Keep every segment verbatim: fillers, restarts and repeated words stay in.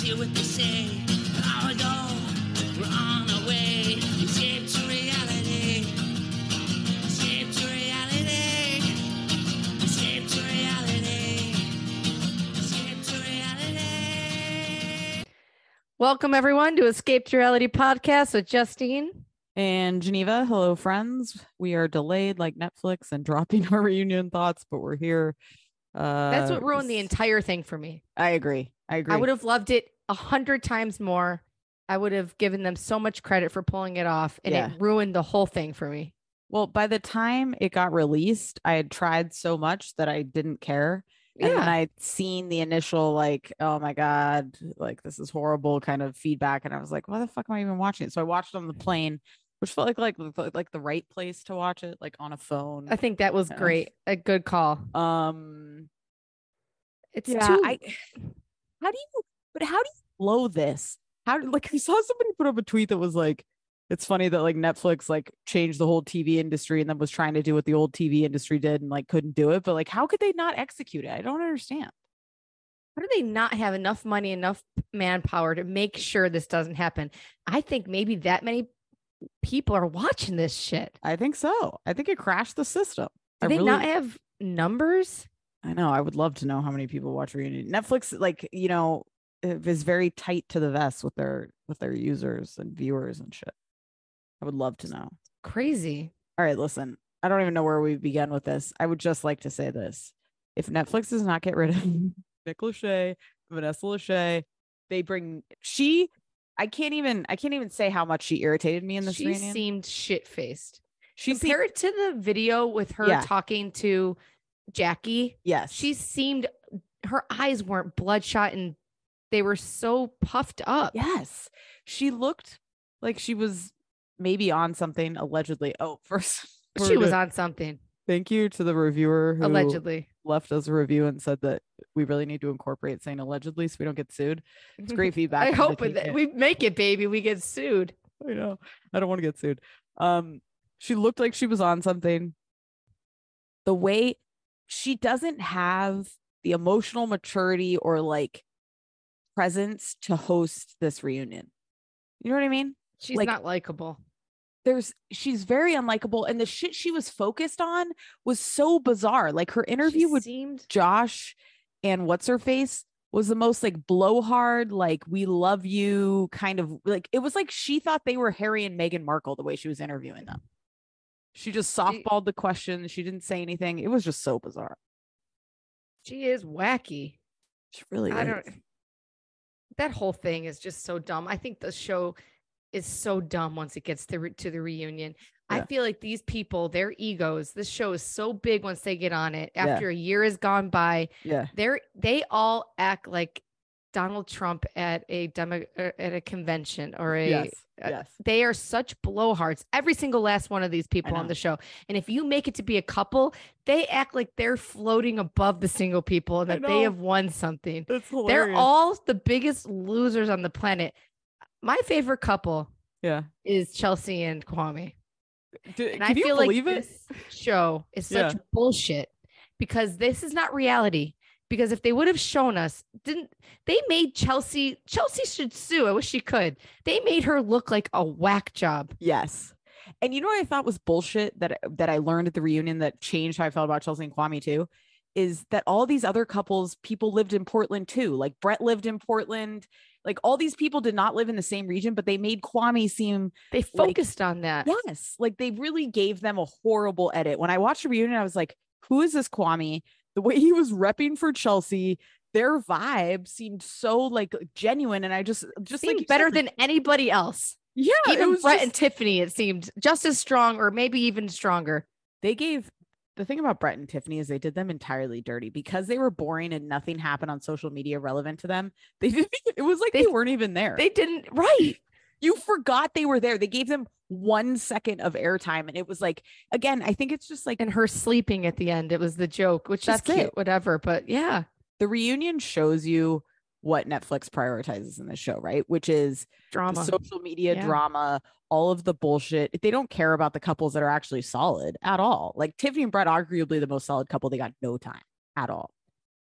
hear what they say. An hour ago, we're on our way. Escape to reality. Escape to reality. Escape to reality. Escape to reality. Welcome, everyone, to Escape to Reality podcast with Justine and Geneva. Hello, friends. We are delayed like Netflix and dropping our reunion thoughts, but we're here. Uh, That's what ruined the entire thing for me. I agree. I agree. I would have loved it a hundred times more. I would have given them so much credit for pulling it off, and Yeah. it ruined the whole thing for me. Well, by the time it got released, I had tried so much that I didn't care. And Yeah. then I'd seen the initial, like, oh my God, like this is horrible kind of feedback. And I was like, why the fuck am I even watching it? So I watched it on the plane, which felt like like like the right place to watch it, like on a phone. I think that was Yeah. great. A good call. Um, It's yeah, too. I, how do you, but how do you blow this? How, like, I saw somebody put up a tweet that was like, it's funny that like Netflix like changed the whole T V industry and then was trying to do what the old T V industry did and like couldn't do it. But like, how could they not execute it? I don't understand. How do they not have enough money, enough manpower to make sure this doesn't happen? I think maybe that many people are watching this shit. I think so. I think it crashed the system. Do I they really, not have numbers? I know. I would love to know how many people watch Reunion. Netflix, like, you know, is very tight to the vest with their with their users and viewers and shit. I would love to know. Crazy. All right, listen. I don't even know where we begin with this. I would just like to say this: if Netflix does not get rid of Nick Lachey, Vanessa Lachey, they bring she. I can't even. I can't even say how much she irritated me in this She reunion. seemed shit faced. She Compare it to the video with her Yeah. talking to Jackie. Yes, She seemed, her eyes weren't bloodshot and they were so puffed up. Yes, she looked like she was maybe on something. Allegedly. Oh, first She was on something. Thank you to the reviewer who Allegedly. left us a review and said that we really need to incorporate saying allegedly so we don't get sued. It's great feedback. I from hope the that team. we make it, baby. We get sued. I know. I don't want to get sued. Um, she looked like she was on something. The way she doesn't have the emotional maturity or like presence to host this reunion. You know what I mean? She's Like- not likable. There's she's very unlikable, and the shit she was focused on was so bizarre. Like her interview She with seemed Josh and what's her face was the most like blowhard, like we love you kind of, like it was like she thought they were Harry and Meghan Markle the way she was interviewing them. She just softballed the question. She didn't say anything. It was just so bizarre. she is wacky. She really I is. don't that whole thing is just so dumb. I think the show is so dumb once it gets to, re- to the reunion. I Yeah. feel like these people, their egos, this show is so big once they get on it. Yeah. After a year has gone by, Yeah. they're they all act like Donald Trump at a demo uh, at a convention or a Yes. uh, Yes. they are such blowhards, every single last one of these people on know. the show. And if you make it to be a couple, they act like they're floating above the single people and I that they know. have won something. It's hilarious. They're all the biggest losers on the planet. My favorite couple Yeah. is Chelsea and Kwame. Do, And can I you feel believe like it? this show is such Yeah. bullshit because this is not reality. Because if they would have shown us, didn't they made Chelsea, Chelsea should sue. I wish she could. They made her look like a whack job. Yes. And you know what I thought was bullshit that that I learned at the reunion that changed how I felt about Chelsea and Kwame too, is that all these other couples, people lived in Portland too. Like Brett lived in Portland. Like all these people did not live in the same region, but they made Kwame seem They focused on that. yes, like they really gave them a horrible edit. When I watched the reunion, I was like, who is this Kwame? The way he was repping for Chelsea, their vibe seemed so like genuine. And I just just Seemed like you better said, than anybody else. yeah, it Even was Brett just- and Tiffany, it seemed just as strong or maybe even stronger. they gave the thing about Brett and Tiffany is they did them entirely dirty because they were boring and nothing happened on social media relevant to them. They didn't, it was like they, They- weren't even there. They didn't, right. You forgot they were there. They gave them one second of airtime. And it was like, again, I think it's just like And her sleeping at the end, it was the joke, which That's is cute, it. whatever. But yeah, the reunion shows you what Netflix prioritizes in this show, right? Which is the drama. social media Yeah. drama, all of the bullshit. They don't care about the couples that are actually solid at all. Like Tiffany and Brett, arguably the most solid couple. They got no time at all.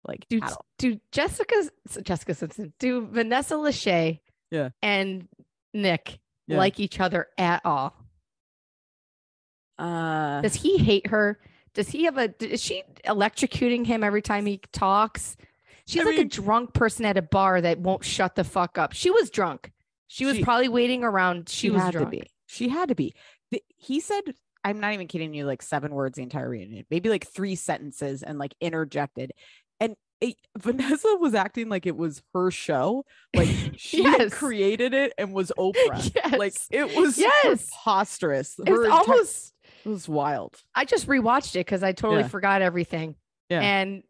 like Do at all. do Jessica Jessica Simpson, do Vanessa Lachey Yeah. and Nick Yeah. like each other at all? Uh, Does he hate her? Does he have a is she electrocuting him every time he talks? She's I like mean- a drunk person at a bar that won't shut the fuck up. She was drunk. She was She- probably waiting around. She, she was had drunk. to be. She had to be. The- he said, I'm not even kidding you, like seven words the entire reunion, maybe like three sentences and like interjected. And it, Vanessa was acting like it was her show. Like she had Yes. created it and was Oprah. Yes. Like it was Yes. preposterous. It was Her entire- almost it was wild. I just rewatched it because I totally Yeah. forgot everything. Yeah. And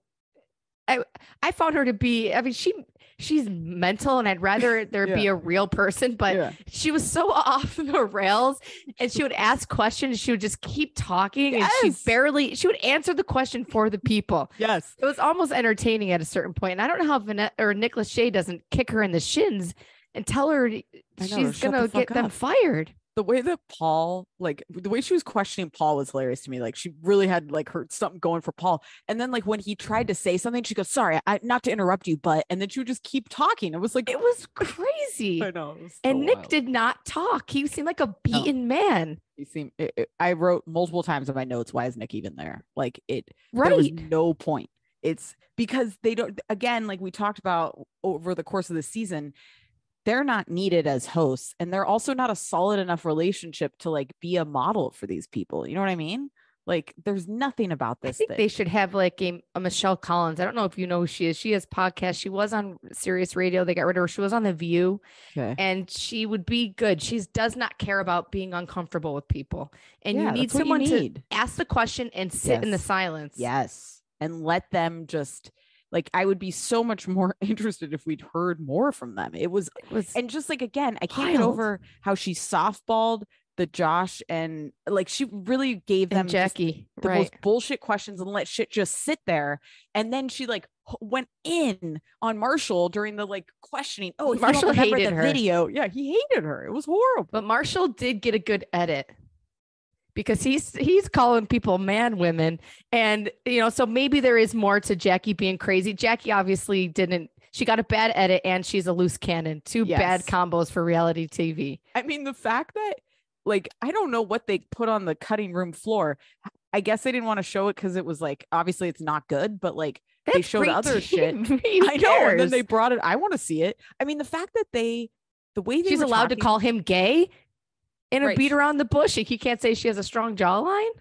I I found her to be, I mean, she she's mental and I'd rather there be Yeah. a real person, but Yeah. she was so off the rails and she would ask questions. She would just keep talking and she Yes. barely, she would answer the question for the people. Yes. It was almost entertaining at a certain point. And I don't know how Vanessa or Nicholas Shea doesn't kick her in the shins and tell her know, she's shut going to the get fuck them up. fired. The way that Paul, like the way she was questioning Paul was hilarious to me. Like she really had like her something going for Paul. And then like when he tried to say something, she goes, sorry, I not to interrupt you, but and then she would just keep talking. It was like It was crazy. I know. it was so And Nick wild. did not talk. He seemed like a beaten man. He seemed it, it- I wrote multiple times in my notes, why is Nick even there? Like it there was Right. no point. It's because they don't again, like we talked about over the course of the season, they're not needed as hosts and they're also not a solid enough relationship to like be a model for these people. You know what I mean? Like there's nothing about I this think thing. they should have like a, a Michelle Collins. I don't know if you know who she is. She has podcasts. She was on Sirius Radio. They got rid of her. She was on The View Okay. and she would be good. She does not care about being uncomfortable with people. And Yeah, you need that's what you someone to need. ask the question and sit in the Yes. silence. Yes. And let them just like I would be so much more interested if we'd heard more from them. It was It was and just like again, I can't get Wild. over how she softballed the Josh and like she really gave them and just Jackie. the Right. most bullshit questions and let shit just sit there. And then she like h- went in on Marshall during the like questioning. Oh, if Marshall you don't remember hated the her. video. Yeah, he hated her. It was horrible. But Marshall did get a good edit because he's he's calling people man women. And you know, so maybe there is more to Jackie being crazy. Jackie obviously didn't, she got a bad edit and she's a loose cannon. Two bad Yes. combos for reality T V. I mean, the fact that like I don't know what they put on the cutting room floor. I guess they didn't want to show it because it was like obviously it's not good, but like they That's showed great other shit. T V. Who I know. And then cares? they brought it. I want to see it. I mean, the fact that they the way they She's were allowed to talking- call him gay and a Right. beat around the bush. He can't say she has a strong jawline.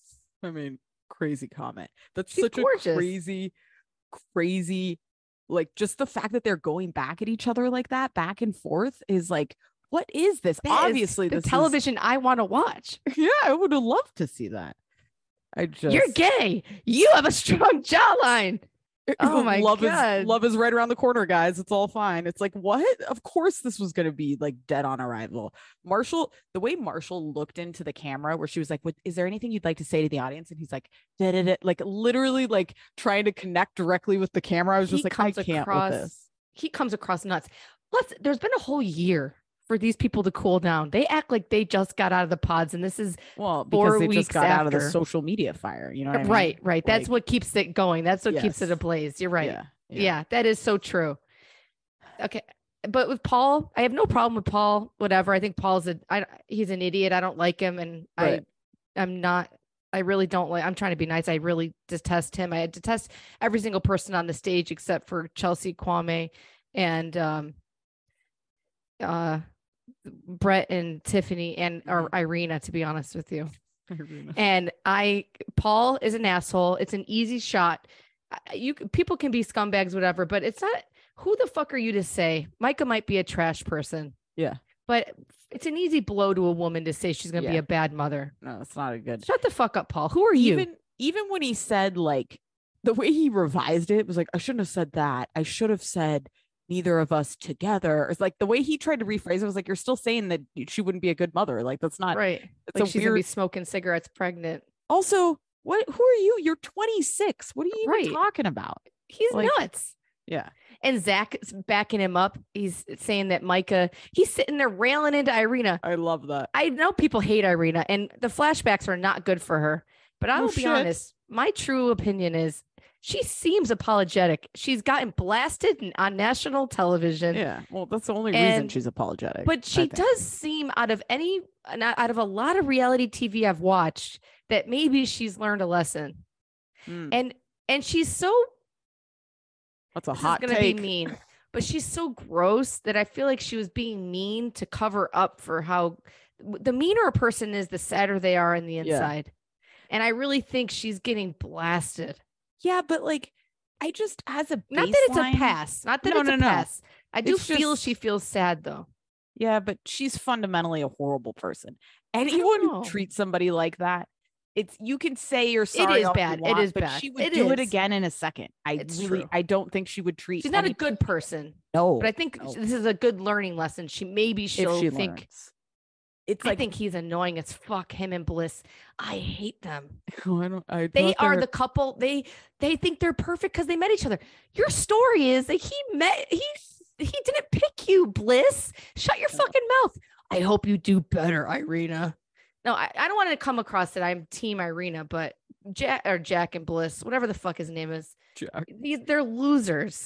I mean, crazy comment. That's She's such gorgeous. a crazy, crazy, like just the fact that they're going back at each other like that, back and forth, is like, what is this? That is Obviously, the this is- television I want to watch. yeah, I would have loved to see that. I just You're gay. You have a strong jawline. Oh my love God. is love is right around the corner, guys. It's all fine. It's like what? Of course, this was gonna be like dead on arrival. Marshall, the way Marshall looked into the camera, where she was like, "What is there anything you'd like to say to the audience?" And he's like, da, da, da, like literally like trying to connect directly with the camera. I was He just like, I comes can't across- with this. He comes across nuts. Let's there's been a whole year for these people to cool down. They act like they just got out of the pods and this is Well, four because they weeks just got out of the after. social media fire. You know what I mean? right, right. That's Like, what keeps it going. That's what keeps it Yes. ablaze. You're right. Yeah, Yeah. that is so true. Okay. But with Paul, I have no problem with Paul, whatever. I think Paul's a I he's an idiot. I don't like him and Right. I I'm not I really don't like I'm trying to be nice. I really detest him. I detest every single person on the stage except for Chelsea Kwame and um uh Brett and Tiffany and or Irina, to be honest with you. Irina. And I, Paul is an asshole. It's an easy shot. I- You c- people can be scumbags, whatever, but it's not. Who the fuck are you to say? Micah might be a trash person. Yeah. But it's an easy blow to a woman to say she's gonna be Yeah. a bad mother. No, it's not a good. Shut the fuck up, Paul. Who are you? even even when he said like the way he revised it was like I shouldn't have said that. I should have said neither of us together. It's like the way he tried to rephrase it was like you're still saying that she wouldn't be a good mother. Like that's not. Right. It's Like a she's gonna be weird. smoking cigarettes pregnant. Also, what? Who are you? You're twenty-six. What are you even Right. talking about? He's Like- nuts. Yeah. And Zach is backing him up. He's saying that Micah, he's sitting there railing into Irina. I love that. I know people hate Irina and the flashbacks are not good for her, but I will No be shit. honest. My true opinion is she seems apologetic. She's gotten blasted n- on national television. Yeah. Well, that's the only reason And- she's apologetic. But I she think. does seem out of any not out of a lot of reality T V I've watched that maybe she's learned a lesson. Mm, And and she's so that's a this hot is gonna take. be mean, but she's so gross that I feel like she was being mean to cover up for how the meaner a person is, the sadder they are in the Yeah. inside. And I really think she's getting blasted. Yeah, but like, I just as a Not that it's a baseline- pass. Not that No, it's no, a no. pass. I do It's feel just- she feels sad though. Yeah, but she's fundamentally a horrible person. don't Anyone who know. treats somebody like that, it's you can say you're sorry. is all you bad. It want, is but bad. she would It do it is. again in a second. I It's really, true. I don't think she would treat. She's not a any- good person, No, but I think no. this is a good learning lesson. She maybe if she'll she think. learns. It's I like think he's annoying as fuck. Him and Bliss. I hate them. I don't. I They thought are were- the couple. They they think they're perfect because they met each other. Your story is that he met he he didn't pick you, Bliss. Shut your Yeah. fucking mouth. I hope you do better, Irina. No, I, I don't want to come across that I'm team Irina, but Jack or Jack and Bliss, whatever the fuck his name is, Jack. these they're losers.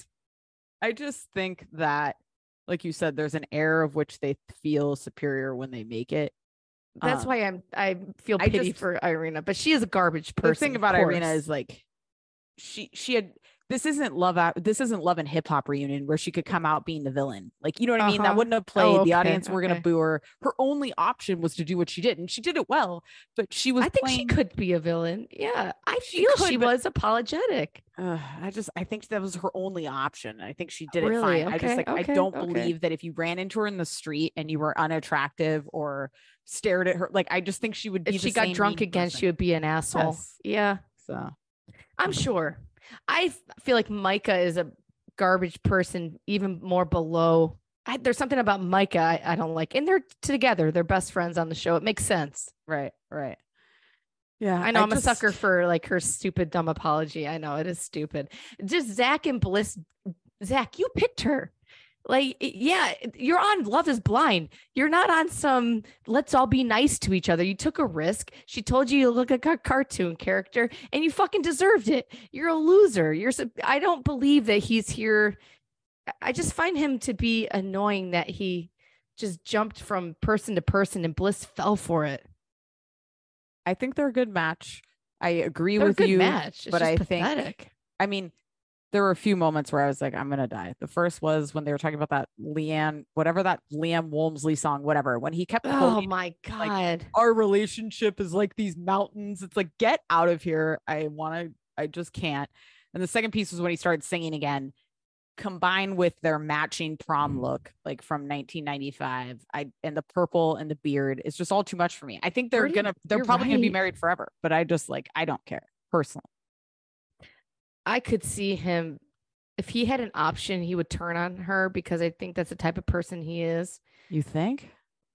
I just think that, like you said, there's an air of which they feel superior when they make it. That's Um, why I'm I feel I pity just- for Irina, but she is a garbage person. the thing of about Irina course. is like she she had this isn't love out this isn't Love and Hip Hop Reunion where she could come out being the villain. Like, you know what I mean? That Uh-huh. wouldn't have played. Oh, The okay, audience were gonna okay. boo her. Her only option was to do what she did, and she did it well. But she was I think playing, she could be a villain. Yeah, I She feel could, she but- was apologetic. Uh, I just I think that was her only option. I think she did it Really? fine. I just Okay, like I okay, don't okay. believe that if you ran into her in the street and you were unattractive or stared at her, like I just think she would be. If the she got same drunk mean again, person. she would be an asshole. Yes. Yeah, So I'm sure. I f- feel like Micah is a garbage person, even more below. I, there's something about Micah I, I don't like, and they're together. They're best friends on the show. It makes sense. right, right. Yeah, I know I am just- a sucker for like her stupid dumb apology. I know it is stupid. Just Zach and Bliss. Zach, you picked her. Like, i- yeah, you're on Love is Blind. You're not on some let's all be nice to each other. You took a risk. She told you you look like a cartoon character and you fucking deserved it. You're a loser. You're so, I don't believe that he's here. I- I just find him to be annoying that he just jumped from person to person and Bliss fell for it. I think they're a good match. I agree They're a with good you, match. It's but just I think pathetic. I mean, there were a few moments where I was like, I'm gonna die. The first was when they were talking about that Leanne, whatever that Liam Walmsley song, whatever. When he kept Oh quoting, my God. our relationship is like these mountains. It's like, get out of here. I want to, I just can't. And the second piece was when he started singing again, combined with their matching prom look, like from nineteen ninety-five. I and the purple and the beard. It's just all too much for me. I think they're Pretty- gonna, they're you're probably gonna be right. married forever, but I just like, I don't care personally. I could see him if he had an option, he would turn on her because I think that's the type of person he is. You think?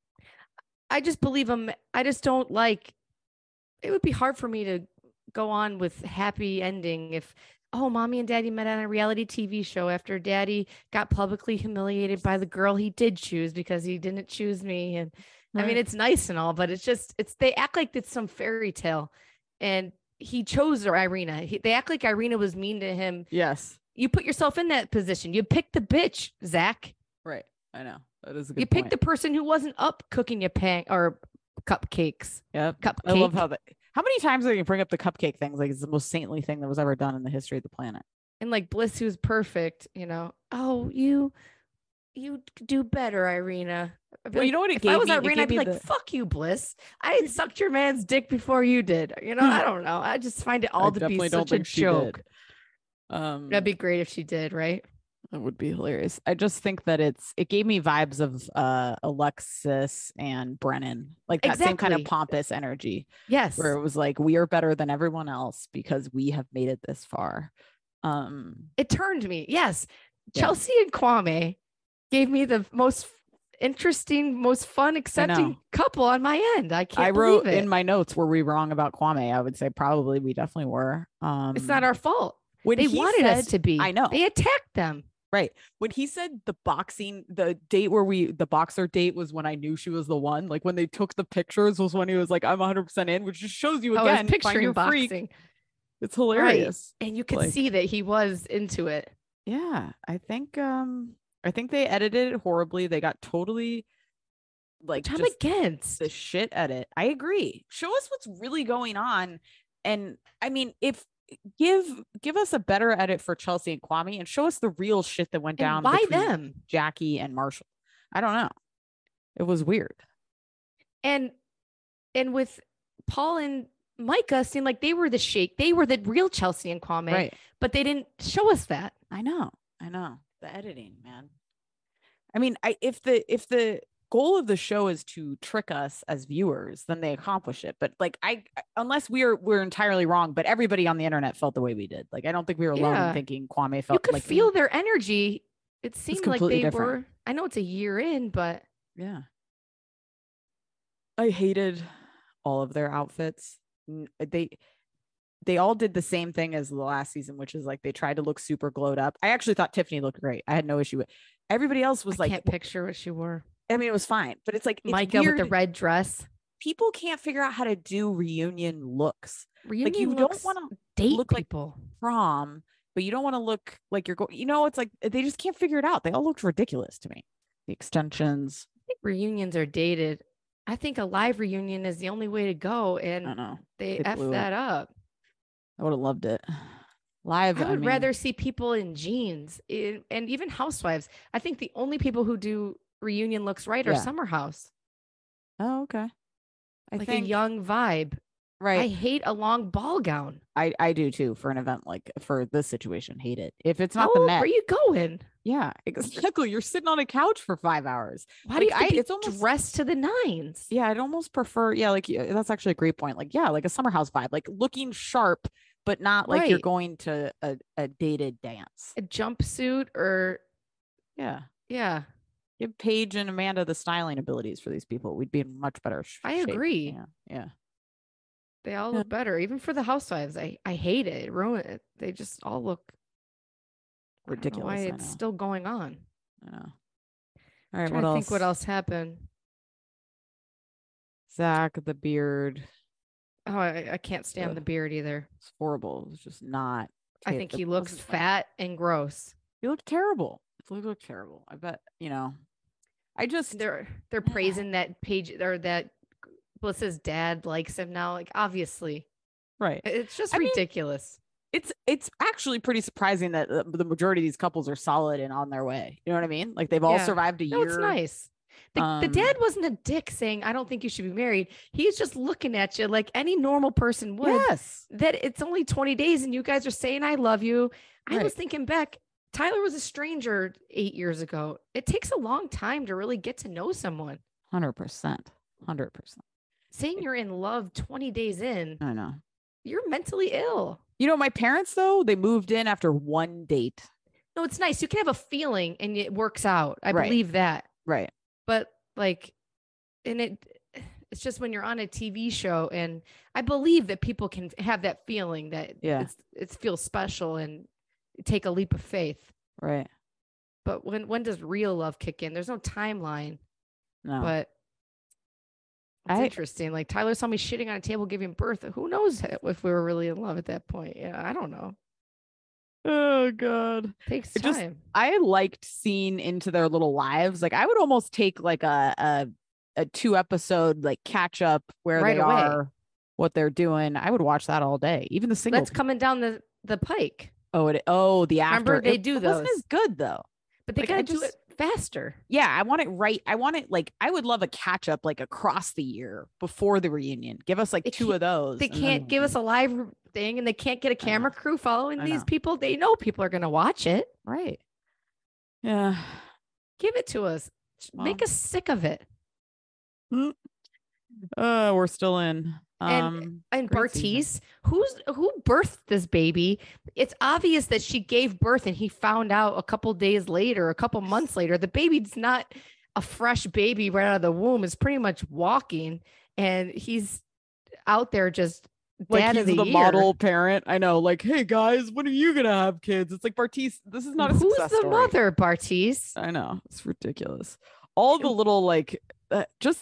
I just believe him. I just don't like it would be hard for me to go on with happy ending if oh, mommy and daddy met on a reality T V show after daddy got publicly humiliated by the girl he did choose because he didn't choose me. And I mean, Right. it's nice and all, but it's just it's they act like it's some fairy tale. And he chose Irina. He, they act like Irina was mean to him. Yes. You put yourself in that position. You picked the bitch, Zach. Right. I know. That is a good You picked point. the person who wasn't up cooking you pan or cupcakes. Yep. Cupcake. I love how that. How many times are you bring up the cupcake things? Like it's the most saintly thing that was ever done in the history of the planet. And like Bliss, who's perfect, you know. Oh, you, you do better, Irina. I'd be Well, you like, know what it if I gave was me? It Irina, gave I'd be me like, the- "Fuck you, Bliss. I sucked your man's dick before you did." You know, I don't know. I just find it all I to be definitely don't such a think she joke. did. Um, That'd be great if she did, right? that would be hilarious. I just think that it's it gave me vibes of uh Alexis and Brennan, like that same kind of Exactly. pompous energy, Yes. where it was like we are better than everyone else because we have made it this far. Um, It turned me. Yes. Yeah. Chelsea and Kwame gave me the most interesting, most fun, accepting know. couple on my end. I can't I wrote believe it. in my notes, were we wrong about Kwame? I would say probably we definitely were. Um, it's not our fault. when They he wanted us said- to be. I know. They attacked them. Right. When he said the boxing, the date where we, the boxer date was when I knew she was the one. Like when they took the pictures was when he was like, I'm one hundred percent in, which just shows you Oh, I was again, find picturing your freak. boxing. It's hilarious. And you could Like- see that he was into it. Yeah, I think um I think they edited it horribly. They got totally like Which I'm just against. the shit edit. I agree. Show us what's really going on. And I mean, if give give us a better edit for Chelsea and Kwame and show us the real shit that went down And why between them? Jackie and Marshall. I don't know. It was weird. And and with Paul and Micah seemed like they were the shake. They were the real Chelsea and Kwame, Right. but they didn't show us that. I know. I know. The editing, man. I mean, I if the if the goal of the show is to trick us as viewers, then they accomplish it. But like I unless we're we're entirely wrong, but everybody on the internet felt the way we did. Like I don't think we were alone Yeah. in thinking Kwame felt You could like feel their energy. It seemed like completely they different. were. I know it's a year in, but Yeah. I hated all of their outfits. N- They they all did the same thing as the last season, which is like they tried to look super glowed up. I actually thought Tiffany looked great. I had no issue with everybody else was I like can't picture what she wore. I mean, it was fine, but it's like it's Micah with the weird. red dress. People can't figure out how to do reunion looks. Reunion Like you don't looks want to date look like people. prom, but you don't want to look like you're going. You know, it's like they just can't figure it out. They all looked ridiculous to me. The extensions. I think reunions are dated. I think a live reunion is the only way to go, I and don't know. they They f blew it. that up. I would have loved it live. I would mean, rather see people in jeans in, and even housewives. I think the only people who do reunion looks right are Yeah. Summer House. Oh, okay. I Like think a young vibe. I right. hate a long ball gown. I, I do too for an event like for this situation. Hate it. If it's not oh, the Met, where you going? yeah, exactly. You're sitting on a couch for five hours. Why do Like, you have to I- be it's almost- dressed to the nines? Yeah, I'd almost prefer. Yeah, like yeah, that's actually a great point. Like, yeah, like a summer house vibe, like looking sharp, but not like you're Right. going to a, a dated dance. A jumpsuit or Yeah, yeah, give Paige and Amanda the styling abilities for these people. We'd be in much better sh- I shape. agree. Yeah, yeah. they all Yeah. look better. Even for the housewives, I I hate it. It ruin it. They just all look I don't know Ridiculous. why I it's know. still going on? I know. All right, Trying what to else? think what else happened. Zach, the beard. Oh, I, I can't stand Ugh. the beard either. It's horrible. It's just not. I ta- think it he looks wasn't fun. fat and gross. He looked terrible. He looked terrible. I bet, you know, I just, They're they're Yeah. praising that page or that Bliss's dad likes him now. Like obviously, right. it's just I mean, ridiculous. It's, it's actually pretty surprising that uh, the majority of these couples are solid and on their way. You know what I mean? Like they've all Yeah. survived a No, year. it's nice. The, the Um, dad wasn't a dick saying, I don't think you should be married. He's just looking at you like any normal person would. Yes. That it's only twenty days and you guys are saying, I love you. I was Right. thinking back, Tyler was a stranger eight years ago. It takes a long time to really get to know someone. one hundred percent. one hundred percent. Saying you're in love twenty days in, I know. you're mentally ill. You know, my parents, though, they moved in after one date. No, it's nice. You can have a feeling and it works out. I Right. believe that. Right. But like, and it, it's just when you're on a T V show, and I believe that people can have that feeling that Yeah. it's it feels special and take a leap of faith. Right. But when when does real love kick in? There's no timeline. No. But it's I- interesting. Like Tyler saw me shitting on a table giving birth. Who knows if we were really in love at that point? Yeah, I don't know. Oh, God. takes It just- time. I liked seeing into their little lives. Like I would almost take like a a, a two episode like catch up where Right they away. are, what they're doing. I would watch that all day. Even the single. That's coming down the the pike. oh, it, oh, the after. Remember, they It- do it wasn't those. as good though. But they Like, I gotta do just- it faster. Yeah, I want it right. I want it like I would love a catch up like across the year before the reunion. Give us like They two can't- of those. They and then can't give us a live r- thing, and they can't get a I know. camera crew following I these know. people. They know people are gonna watch it. right. Yeah. Give it to us. Make Well. us sick of it. Uh, we're still in. And- Um, And great season. Bartice, who's who birthed this baby? It's obvious that she gave birth, and he found out a couple days later, a couple months later. The baby's not a fresh baby right out of the womb. It's pretty much walking, and he's out there just like dad he's of the, the year. model parent. I know. Like, hey guys, when are you gonna have kids? It's like Bartice. This is not a Who's success the story. mother, Bartice? I know. It's ridiculous. All the little like, uh, just the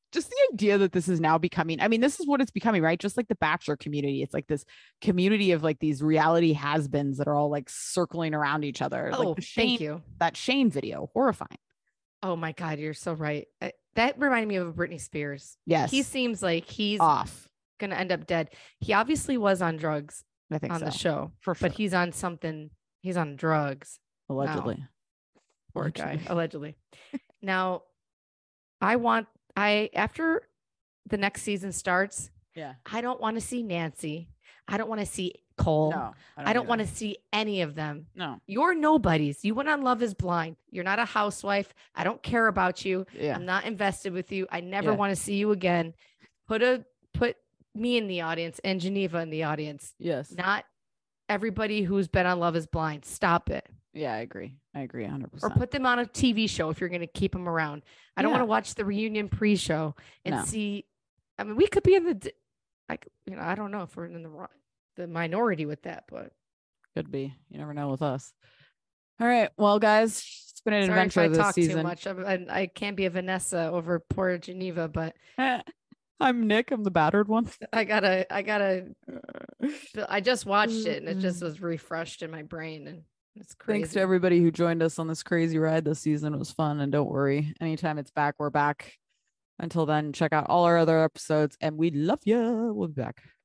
just the idea that this is now becoming, I mean, this is what it's becoming, right? Just like the Bachelor community. It's like this community of like these reality has-beens that are all like circling around each other. Oh, like the Shane, thank you. that Shane video, horrifying. Oh my God, you're so right. I, that reminded me of Britney Spears. Yes. He seems like he's Off. gonna end up dead. He obviously was on drugs I think on so. the show, For sure. but he's on something. He's on drugs. Allegedly. Poor Allegedly. guy. Allegedly. Now, I want I after the next season starts, Yeah. I don't want to see Nancy. I don't want to see Cole. No. I don't want to see any of them. No. You're nobodies. You went on Love is Blind. You're not a housewife. I don't care about you. Yeah. I'm not invested with you. I never Yeah. want to see you again. Put a put me in the audience and Geneva in the audience. Yes. Not everybody who's been on Love is Blind. Stop it. Yeah, I agree. I agree one hundred Or percent. put them on a T V show if you're going to keep them around. I don't Yeah. want to watch the reunion pre-show and No. see. I mean, we could be in the, d- like, you know, I don't know if we're in the ri- the minority with that, but Could be. You never know with us. All right. Well, guys, it's been an sorry if adventure I this talk season. too much. I'm, I, I can't be a Vanessa over poor Geneva, but I'm Nick. I'm the battered one. I gotta, I gotta. I just watched it and it just was refreshed in my brain, and it's crazy. Thanks to everybody who joined us on this crazy ride this season. It was fun. And don't worry, anytime it's back, we're back. Until then, check out all our other episodes and we love you. We'll be back.